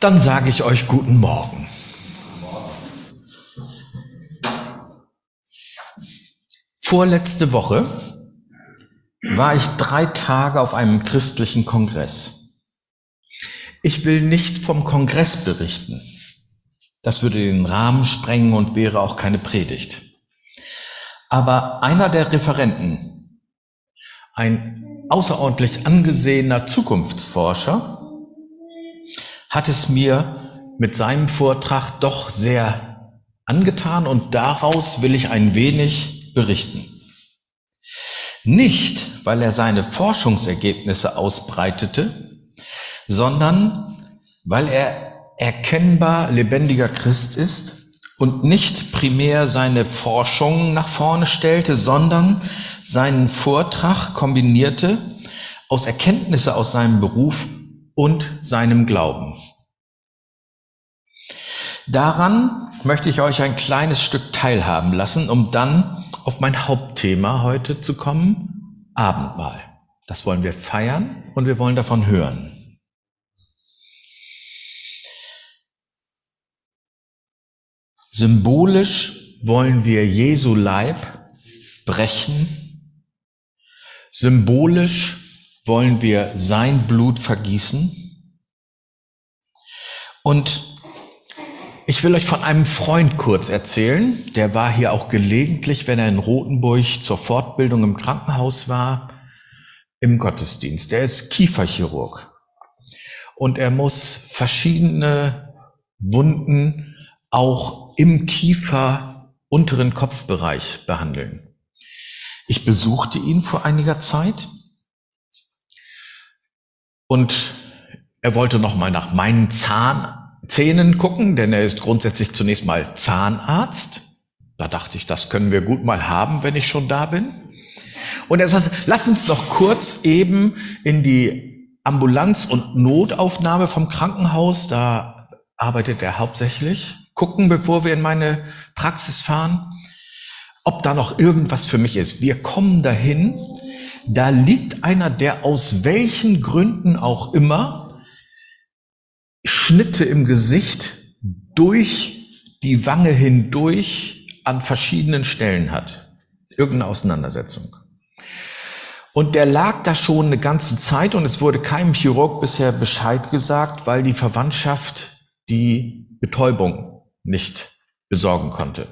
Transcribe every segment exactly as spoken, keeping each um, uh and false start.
Dann sage ich euch guten Morgen. Vorletzte Woche war ich drei Tage auf einem christlichen Kongress. Ich will nicht vom Kongress berichten. Das würde den Rahmen sprengen und wäre auch keine Predigt. Aber einer der Referenten, ein außerordentlich angesehener Zukunftsforscher, hat es mir mit seinem Vortrag doch sehr angetan und daraus will ich ein wenig berichten. Nicht, weil er seine Forschungsergebnisse ausbreitete, sondern weil er erkennbar lebendiger Christ ist und nicht primär seine Forschung nach vorne stellte, sondern seinen Vortrag kombinierte aus Erkenntnisse aus seinem Beruf und seinem Glauben. Daran möchte ich euch ein kleines Stück teilhaben lassen, um dann auf mein Hauptthema heute zu kommen, Abendmahl. Das wollen wir feiern und wir wollen davon hören. Symbolisch wollen wir Jesu Leib brechen. Symbolisch wollen wir sein Blut vergießen. Und ich will euch von einem Freund kurz erzählen. Der war hier auch gelegentlich, wenn er in Rothenburg zur Fortbildung im Krankenhaus war, im Gottesdienst. Der ist Kieferchirurg. Und er muss verschiedene Wunden auch im Kiefer unteren Kopfbereich behandeln. Ich besuchte ihn vor einiger Zeit und er wollte noch mal nach meinen Zahnzähnen gucken, denn er ist grundsätzlich zunächst mal Zahnarzt. Da dachte ich, das können wir gut mal haben, wenn ich schon da bin. Und er sagte, lass uns noch kurz eben in die Ambulanz- und Notaufnahme vom Krankenhaus, da arbeitet er hauptsächlich, gucken, bevor wir in meine Praxis fahren, ob da noch irgendwas für mich ist. Wir kommen dahin, da liegt einer, der aus welchen Gründen auch immer Schnitte im Gesicht durch die Wange hindurch an verschiedenen Stellen hat. Irgendeine Auseinandersetzung. Und der lag da schon eine ganze Zeit und es wurde keinem Chirurg bisher Bescheid gesagt, weil die Verwandtschaft die Betäubung nicht besorgen konnte.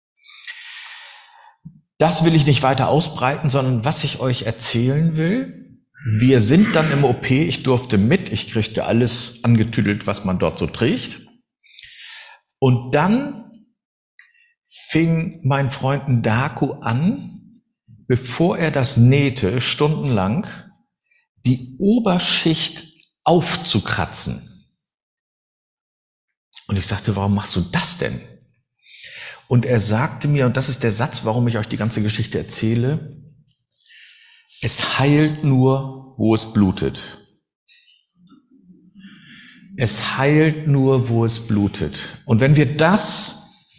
Das will ich nicht weiter ausbreiten, sondern was ich euch erzählen will, wir sind dann im O P, ich durfte mit, ich kriegte alles angetüdelt, was man dort so trägt. Und dann fing mein Freund Ndaku an, bevor er das nähte, stundenlang, die Oberschicht aufzukratzen. Und ich sagte, warum machst du das denn? Und er sagte mir, und das ist der Satz, warum ich euch die ganze Geschichte erzähle, es heilt nur, wo es blutet. Es heilt nur, wo es blutet. Und wenn wir das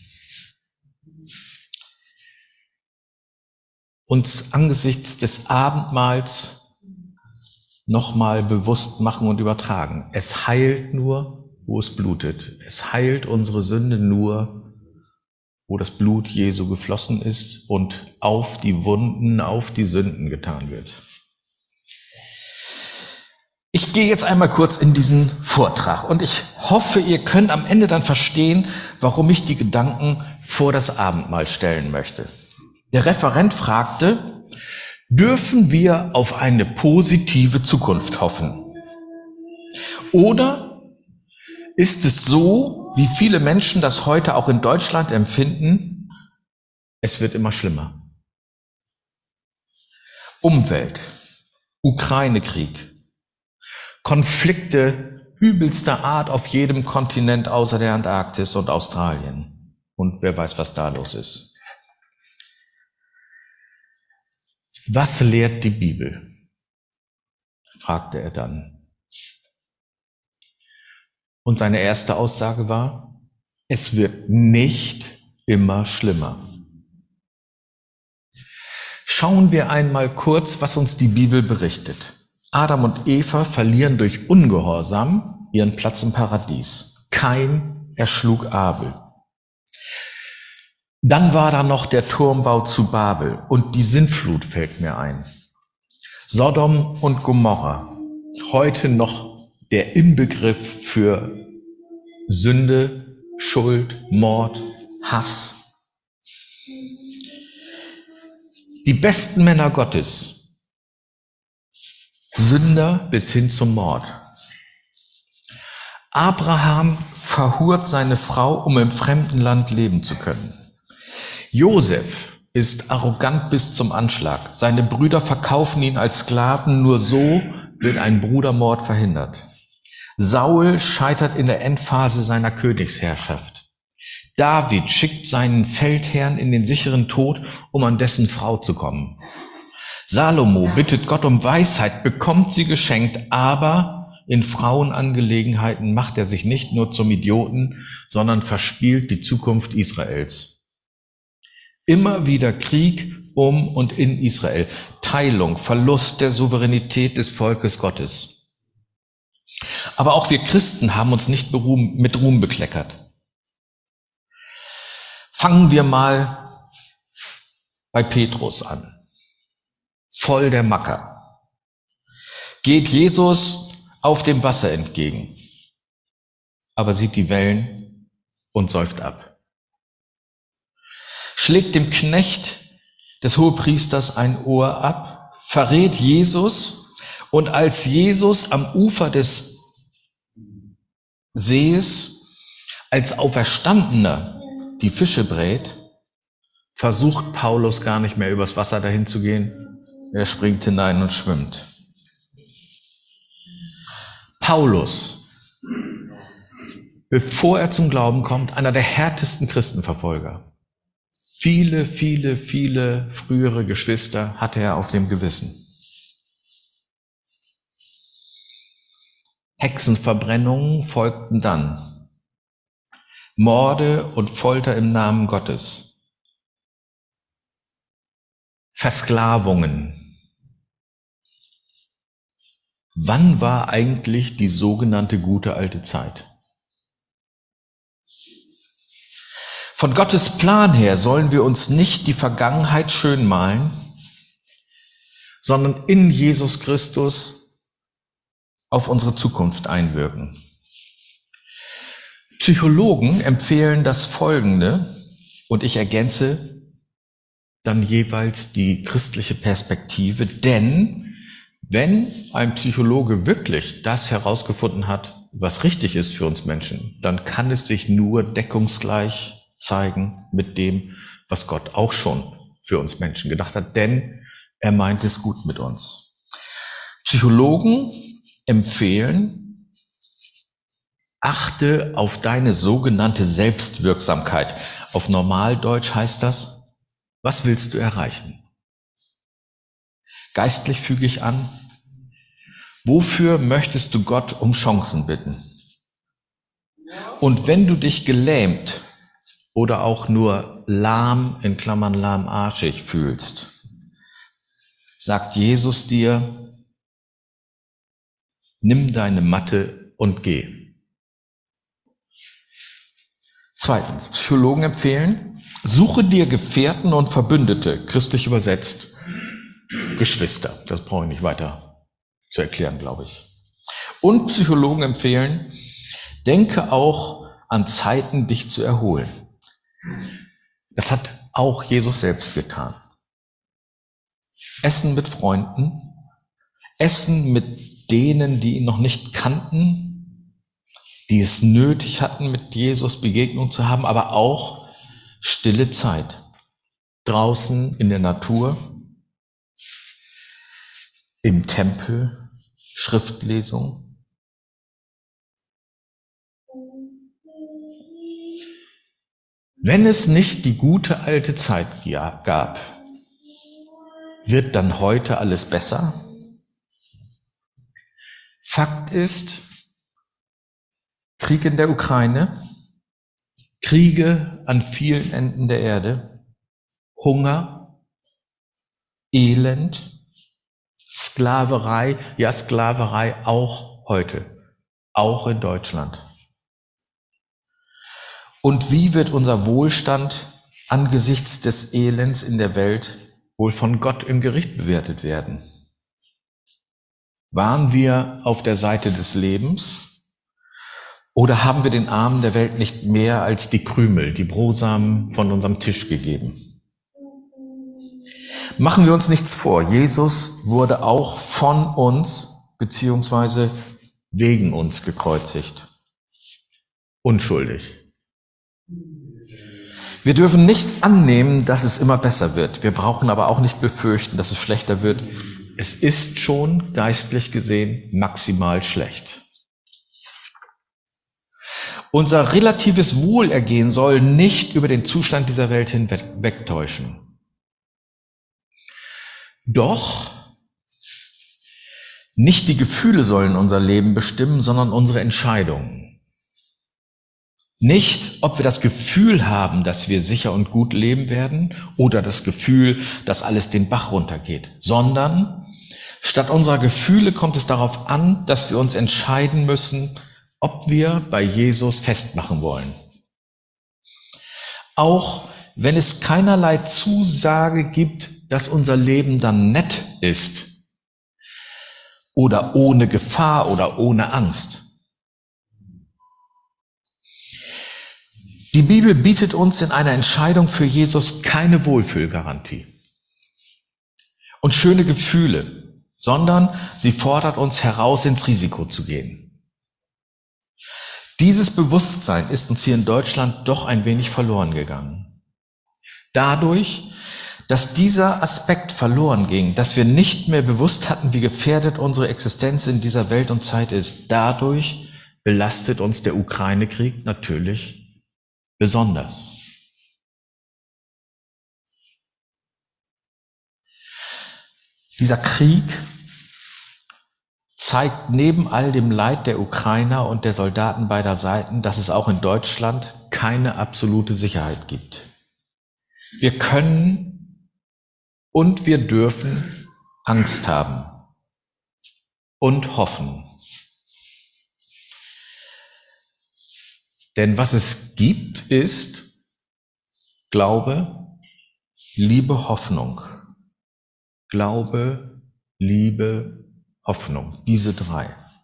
uns angesichts des Abendmahls nochmal bewusst machen und übertragen. Es heilt nur, wo es blutet. Es heilt unsere Sünde nur, wo das Blut Jesu geflossen ist und auf die Wunden, auf die Sünden getan wird. Ich gehe jetzt einmal kurz in diesen Vortrag und ich hoffe, ihr könnt am Ende dann verstehen, warum ich die Gedanken vor das Abendmahl stellen möchte. Der Referent fragte, dürfen wir auf eine positive Zukunft hoffen? Oder ist es so, wie viele Menschen das heute auch in Deutschland empfinden, es wird immer schlimmer? Umwelt, Ukraine-Krieg, Konflikte übelster Art auf jedem Kontinent außer der Antarktis und Australien. Und wer weiß, was da los ist. Was lehrt die Bibel? Fragte er dann. Und seine erste Aussage war, es wird nicht immer schlimmer. Schauen wir einmal kurz, was uns die Bibel berichtet. Adam und Eva verlieren durch Ungehorsam ihren Platz im Paradies. Kain erschlug Abel. Dann war da noch der Turmbau zu Babel und die Sintflut fällt mir ein. Sodom und Gomorra, heute noch der Inbegriff für Sünde, Schuld, Mord, Hass. Die besten Männer Gottes, Sünder bis hin zum Mord. Abraham verhurt seine Frau, um im fremden Land leben zu können. Josef ist arrogant bis zum Anschlag. Seine Brüder verkaufen ihn als Sklaven, nur so wird ein Brudermord verhindert. Saul scheitert in der Endphase seiner Königsherrschaft. David schickt seinen Feldherrn in den sicheren Tod, um an dessen Frau zu kommen. Salomo bittet Gott um Weisheit, bekommt sie geschenkt, aber in Frauenangelegenheiten macht er sich nicht nur zum Idioten, sondern verspielt die Zukunft Israels. Immer wieder Krieg um und in Israel, Teilung, Verlust der Souveränität des Volkes Gottes. Aber auch wir Christen haben uns nicht mit Ruhm bekleckert. Fangen wir mal bei Petrus an. Voll der Macker. Geht Jesus auf dem Wasser entgegen, aber sieht die Wellen und säuft ab. Schlägt dem Knecht des Hohepriesters ein Ohr ab, verrät Jesus, und als Jesus am Ufer des Sees als Auferstandener die Fische brät, versucht Paulus gar nicht mehr übers Wasser dahin zu gehen. Er springt hinein und schwimmt. Paulus, bevor er zum Glauben kommt, einer der härtesten Christenverfolger. Viele, viele, viele frühere Geschwister hatte er auf dem Gewissen. Hexenverbrennungen folgten dann. Morde und Folter im Namen Gottes. Versklavungen. Wann war eigentlich die sogenannte gute alte Zeit? Von Gottes Plan her sollen wir uns nicht die Vergangenheit schön malen, sondern in Jesus Christus auf unsere Zukunft einwirken. Psychologen empfehlen das Folgende, und ich ergänze dann jeweils die christliche Perspektive, denn wenn ein Psychologe wirklich das herausgefunden hat, was richtig ist für uns Menschen, dann kann es sich nur deckungsgleich zeigen mit dem, was Gott auch schon für uns Menschen gedacht hat, denn er meint es gut mit uns. Psychologen empfehlen, achte auf deine sogenannte Selbstwirksamkeit. Auf Normaldeutsch heißt das, was willst du erreichen? Geistlich füge ich an, wofür möchtest du Gott um Chancen bitten? Und wenn du dich gelähmt oder auch nur lahm, in Klammern lahmarschig fühlst, sagt Jesus dir, nimm deine Matte und geh. Zweitens, Psychologen empfehlen, suche dir Gefährten und Verbündete, christlich übersetzt, Geschwister. Das brauche ich nicht weiter zu erklären, glaube ich. Und Psychologen empfehlen, denke auch an Zeiten, dich zu erholen. Das hat auch Jesus selbst getan. Essen mit Freunden, Essen mit denen, die ihn noch nicht kannten, die es nötig hatten, mit Jesus Begegnung zu haben, aber auch stille Zeit. Draußen in der Natur, im Tempel, Schriftlesung. Wenn es nicht die gute alte Zeit gab, wird dann heute alles besser? Fakt ist, Krieg in der Ukraine, Kriege an vielen Enden der Erde, Hunger, Elend, Sklaverei, ja Sklaverei auch heute, auch in Deutschland. Und wie wird unser Wohlstand angesichts des Elends in der Welt wohl von Gott im Gericht bewertet werden? Waren wir auf der Seite des Lebens oder haben wir den Armen der Welt nicht mehr als die Krümel, die Brosamen von unserem Tisch gegeben? Machen wir uns nichts vor, Jesus wurde auch von uns beziehungsweise wegen uns gekreuzigt. Unschuldig. Wir dürfen nicht annehmen, dass es immer besser wird. Wir brauchen aber auch nicht befürchten, dass es schlechter wird. Es ist schon geistlich gesehen maximal schlecht. Unser relatives Wohlergehen soll nicht über den Zustand dieser Welt hinwegtäuschen. Doch nicht die Gefühle sollen unser Leben bestimmen, sondern unsere Entscheidungen. Nicht, ob wir das Gefühl haben, dass wir sicher und gut leben werden oder das Gefühl, dass alles den Bach runtergeht, sondern statt unserer Gefühle kommt es darauf an, dass wir uns entscheiden müssen, ob wir bei Jesus festmachen wollen. Auch wenn es keinerlei Zusage gibt, dass unser Leben dann nett ist oder ohne Gefahr oder ohne Angst. Die Bibel bietet uns in einer Entscheidung für Jesus keine Wohlfühlgarantie und schöne Gefühle, sondern sie fordert uns heraus, ins Risiko zu gehen. Dieses Bewusstsein ist uns hier in Deutschland doch ein wenig verloren gegangen. Dadurch, dass dieser Aspekt verloren ging, dass wir nicht mehr bewusst hatten, wie gefährdet unsere Existenz in dieser Welt und Zeit ist, dadurch belastet uns der Ukraine-Krieg natürlich besonders. Dieser Krieg zeigt neben all dem Leid der Ukrainer und der Soldaten beider Seiten, dass es auch in Deutschland keine absolute Sicherheit gibt. Wir können und wir dürfen Angst haben und hoffen. Denn was es gibt, ist Glaube, Liebe, Hoffnung. Glaube, Liebe, Hoffnung. Diese drei.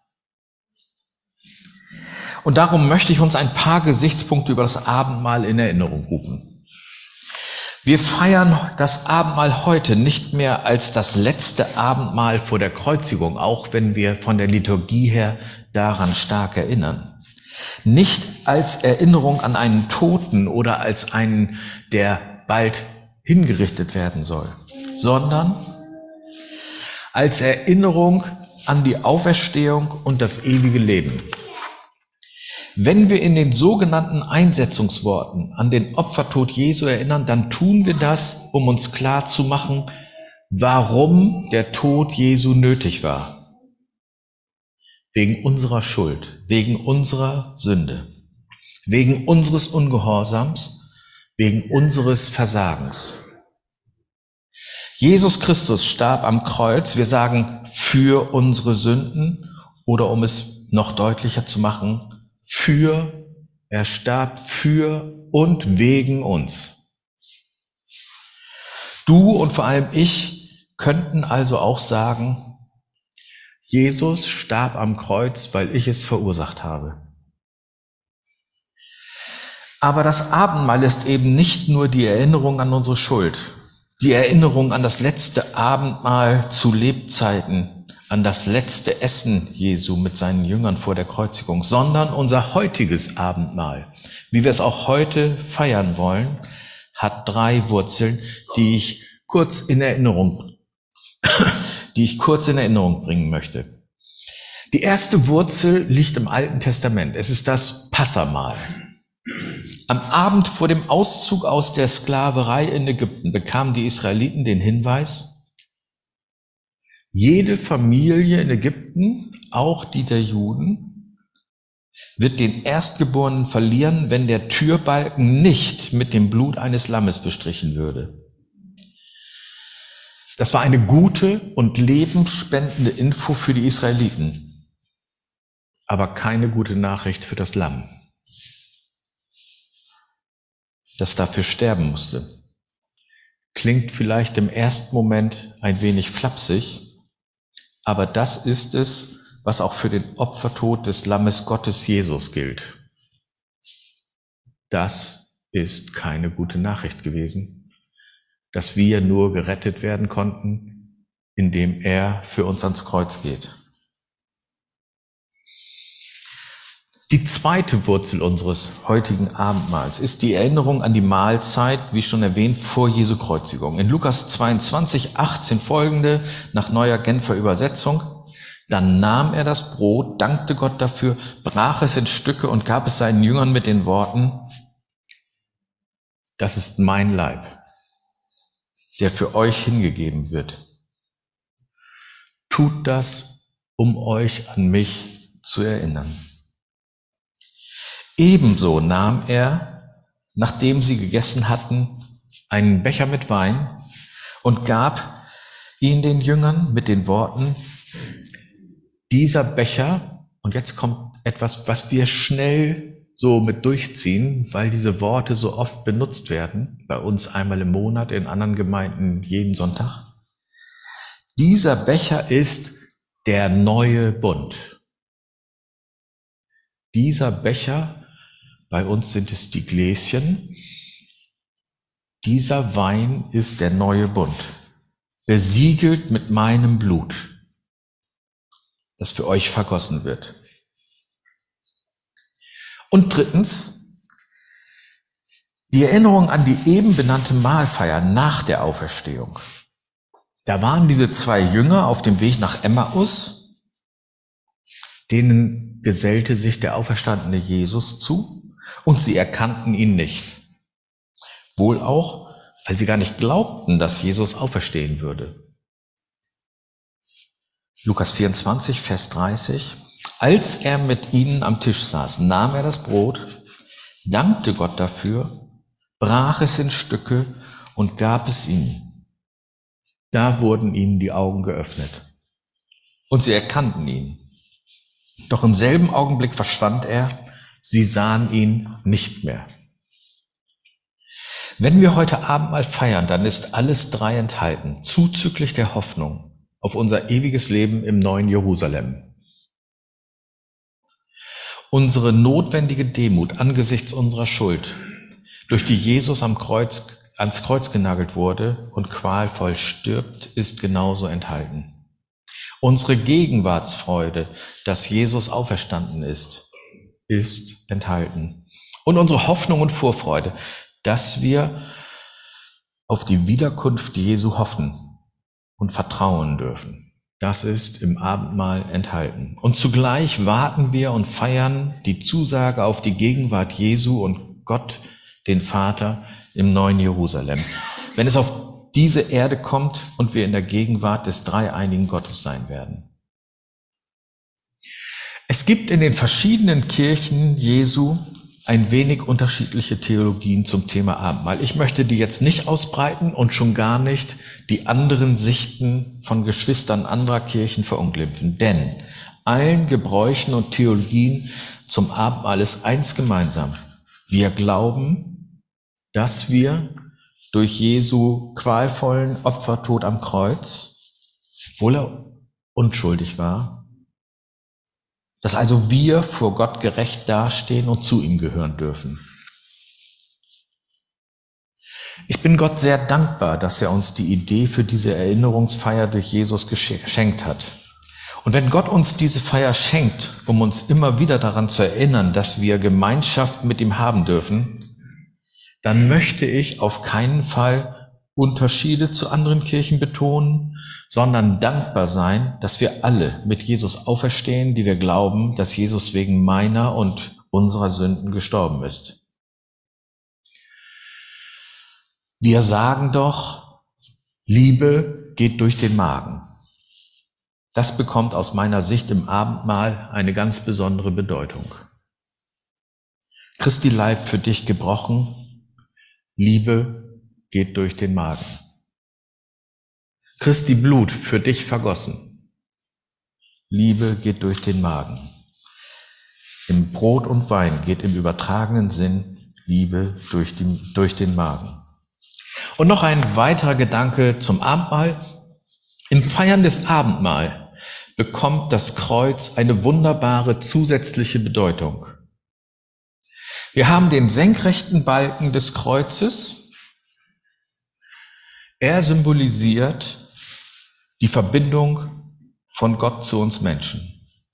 Und darum möchte ich uns ein paar Gesichtspunkte über das Abendmahl in Erinnerung rufen. Wir feiern das Abendmahl heute nicht mehr als das letzte Abendmahl vor der Kreuzigung, auch wenn wir von der Liturgie her daran stark erinnern. Nicht als Erinnerung an einen Toten oder als einen, der bald hingerichtet werden soll, sondern als Erinnerung an die Auferstehung und das ewige Leben. Wenn wir in den sogenannten Einsetzungsworten an den Opfertod Jesu erinnern, dann tun wir das, um uns klar zu machen, warum der Tod Jesu nötig war. Wegen unserer Schuld, wegen unserer Sünde, wegen unseres Ungehorsams, wegen unseres Versagens. Jesus Christus starb am Kreuz, wir sagen, für unsere Sünden oder um es noch deutlicher zu machen, für, er starb für und wegen uns. Du und vor allem ich könnten also auch sagen, Jesus starb am Kreuz, weil ich es verursacht habe. Aber das Abendmahl ist eben nicht nur die Erinnerung an unsere Schuld, die Erinnerung an das letzte Abendmahl zu Lebzeiten, an das letzte Essen Jesu mit seinen Jüngern vor der Kreuzigung, sondern unser heutiges Abendmahl, wie wir es auch heute feiern wollen, hat drei Wurzeln, die ich kurz in Erinnerung, die ich kurz in Erinnerung bringen möchte. Die erste Wurzel liegt im Alten Testament. Es ist das Passahmahl. Am Abend vor dem Auszug aus der Sklaverei in Ägypten bekamen die Israeliten den Hinweis, jede Familie in Ägypten, auch die der Juden, wird den Erstgeborenen verlieren, wenn der Türbalken nicht mit dem Blut eines Lammes bestrichen würde. Das war eine gute und lebensspendende Info für die Israeliten. aber keine gute Nachricht für das Lamm, das dafür sterben musste. Klingt vielleicht im ersten Moment ein wenig flapsig, aber das ist es, was auch für den Opfertod des Lammes Gottes Jesus gilt. Das ist keine gute Nachricht gewesen, dass wir nur gerettet werden konnten, indem er für uns ans Kreuz geht. Die zweite Wurzel unseres heutigen Abendmahls ist die Erinnerung an die Mahlzeit, wie schon erwähnt, vor Jesu Kreuzigung. In Lukas zweiundzwanzig, achtzehn folgende, nach neuer Genfer Übersetzung: Dann nahm er das Brot, dankte Gott dafür, brach es in Stücke und gab es seinen Jüngern mit den Worten: Das ist mein Leib, der für euch hingegeben wird. Tut das, um euch an mich zu erinnern. Ebenso nahm er, nachdem sie gegessen hatten, einen Becher mit Wein und gab ihn den Jüngern mit den Worten: Dieser Becher, und jetzt kommt etwas, was wir schnell so mit durchziehen, weil diese Worte so oft benutzt werden, bei uns einmal im Monat, in anderen Gemeinden jeden Sonntag. Dieser Becher ist der neue Bund. Dieser Becher, bei uns sind es die Gläschen, dieser Wein ist der neue Bund, besiegelt mit meinem Blut, das für euch vergossen wird. Und drittens, die Erinnerung an die eben benannte Mahlfeier nach der Auferstehung. Da waren diese zwei Jünger auf dem Weg nach Emmaus, denen gesellte sich der auferstandene Jesus zu und sie erkannten ihn nicht. Wohl auch, weil sie gar nicht glaubten, dass Jesus auferstehen würde. Lukas vierundzwanzig, Vers dreißig. Als er mit ihnen am Tisch saß, nahm er das Brot, dankte Gott dafür, brach es in Stücke und gab es ihnen. Da wurden ihnen die Augen geöffnet und sie erkannten ihn. Doch im selben Augenblick verschwand er, sie sahen ihn nicht mehr. Wenn wir heute Abend mal feiern, dann ist alles drei enthalten, zuzüglich der Hoffnung auf unser ewiges Leben im neuen Jerusalem. Unsere notwendige Demut angesichts unserer Schuld, durch die Jesus am Kreuz, ans Kreuz genagelt wurde und qualvoll stirbt, ist genauso enthalten. Unsere Gegenwartsfreude, dass Jesus auferstanden ist, ist enthalten. Und unsere Hoffnung und Vorfreude, dass wir auf die Wiederkunft Jesu hoffen und vertrauen dürfen. Das ist im Abendmahl enthalten. Und zugleich warten wir und feiern die Zusage auf die Gegenwart Jesu und Gott, den Vater, im neuen Jerusalem. Wenn es auf diese Erde kommt und wir in der Gegenwart des dreieinigen Gottes sein werden. Es gibt in den verschiedenen Kirchen Jesu ein wenig unterschiedliche Theologien zum Thema Abendmahl. Ich möchte die jetzt nicht ausbreiten und schon gar nicht die anderen Sichten von Geschwistern anderer Kirchen verunglimpfen. Denn allen Gebräuchen und Theologien zum Abendmahl ist eins gemeinsam. Wir glauben, dass wir durch Jesu qualvollen Opfertod am Kreuz, obwohl er unschuldig war, dass also wir vor Gott gerecht dastehen und zu ihm gehören dürfen. Ich bin Gott sehr dankbar, dass er uns die Idee für diese Erinnerungsfeier durch Jesus geschenkt hat. Und wenn Gott uns diese Feier schenkt, um uns immer wieder daran zu erinnern, dass wir Gemeinschaft mit ihm haben dürfen, dann möchte ich auf keinen Fall Unterschiede zu anderen Kirchen betonen, sondern dankbar sein, dass wir alle mit Jesus auferstehen, die wir glauben, dass Jesus wegen meiner und unserer Sünden gestorben ist. Wir sagen doch, Liebe geht durch den Magen. Das bekommt aus meiner Sicht im Abendmahl eine ganz besondere Bedeutung. Christi Leib für dich gebrochen, Liebe geht durch den Magen. Christi Blut für dich vergossen. Liebe geht durch den Magen. Im Brot und Wein geht im übertragenen Sinn Liebe durch, die, durch den Magen. Und noch ein weiterer Gedanke zum Abendmahl. Im Feiern des Abendmahls bekommt das Kreuz eine wunderbare zusätzliche Bedeutung. Wir haben den senkrechten Balken des Kreuzes. Er symbolisiert die Verbindung von Gott zu uns Menschen.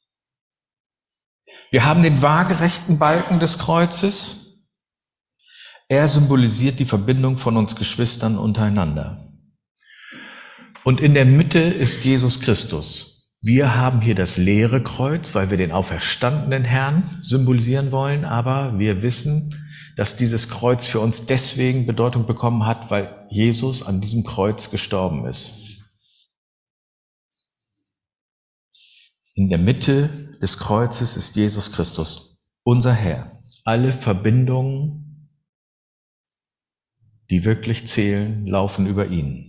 Wir haben den waagerechten Balken des Kreuzes. Er symbolisiert die Verbindung von uns Geschwistern untereinander. Und in der Mitte ist Jesus Christus. Wir haben hier das leere Kreuz, weil wir den auferstandenen Herrn symbolisieren wollen, aber wir wissen, dass dieses Kreuz für uns deswegen Bedeutung bekommen hat, weil Jesus an diesem Kreuz gestorben ist. In der Mitte des Kreuzes ist Jesus Christus, unser Herr. Alle Verbindungen, die wirklich zählen, laufen über ihn.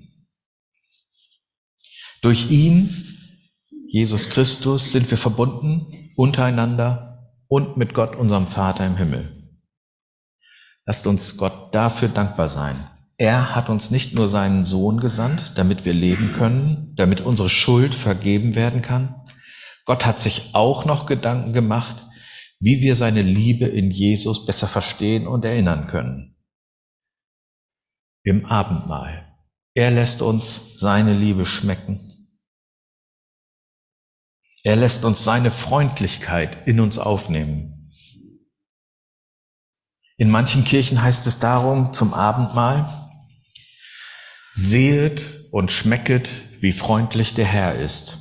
Durch ihn, Jesus Christus, sind wir verbunden untereinander und mit Gott, unserem Vater im Himmel. Lasst uns Gott dafür dankbar sein. Er hat uns nicht nur seinen Sohn gesandt, damit wir leben können, damit unsere Schuld vergeben werden kann. Gott hat sich auch noch Gedanken gemacht, wie wir seine Liebe in Jesus besser verstehen und erinnern können. Im Abendmahl. Er lässt uns seine Liebe schmecken. Er lässt uns seine Freundlichkeit in uns aufnehmen. In manchen Kirchen heißt es darum zum Abendmahl: Sehet und schmecket, wie freundlich der Herr ist.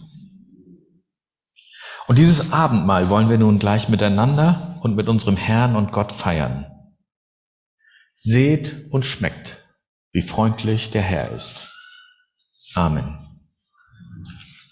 Und dieses Abendmahl wollen wir nun gleich miteinander und mit unserem Herrn und Gott feiern. Seht und schmeckt, wie freundlich der Herr ist.